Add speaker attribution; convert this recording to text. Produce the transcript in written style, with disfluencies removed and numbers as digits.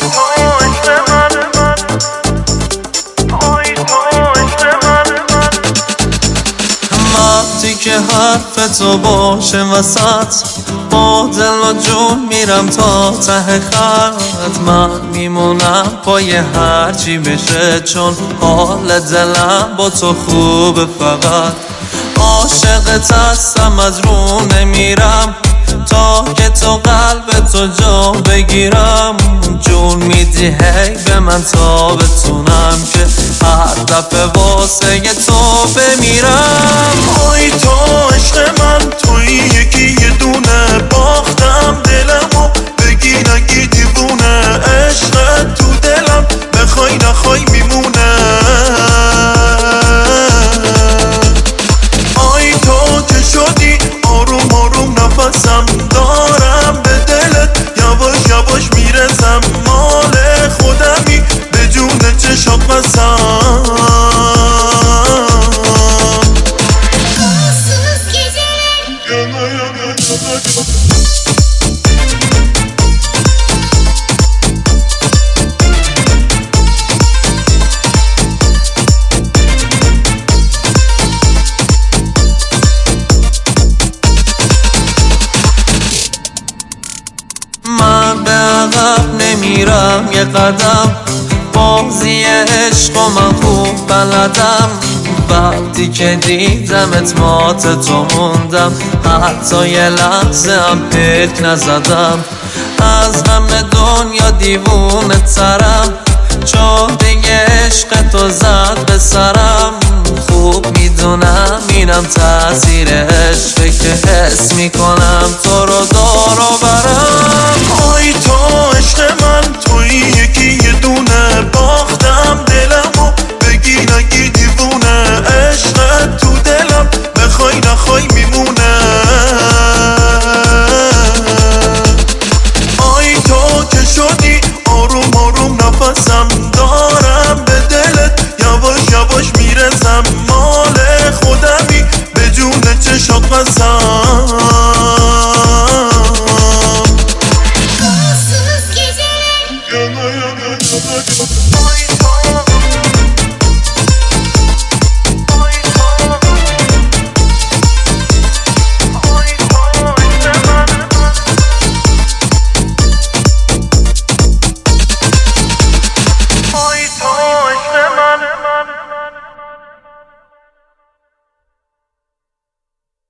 Speaker 1: وقتی که حرف تو باشه وسط با دل و جون میرم تا ته خط. من میمونم پای هرچی بشه چون حال دلم با تو خوبه. فقط عاشقت هستم از رو نمیرم تا که تو قلب تو جا بگیرم. جون میدی هی به من تا بتونم که هر دفعه واسه تو بمیرم.
Speaker 2: آی تو عشق من توی یکی یه دونه باختم دلمو بگی نگی دیوونه. عشق تو دلم بخوای نخوای میمونه. آی تو که شدی آروم آروم نفسم دارم به دلت یواش یواش میرسم. مال خودمی به جون چشات بسم.
Speaker 1: من به عقب نمیرم یه قدم، بازی عشق و من خوب بلدم. وقتی که دیدمت مات تو موندم، حتی یه لحظه هم پلک نزدم. از همه دنیا دیوونه ترم چون دیگه عشق تو زد به سرم. خوب میدونم اینم تأثیر عشقه که حس میکنم تو رو دور و برم.
Speaker 2: آی تو عشق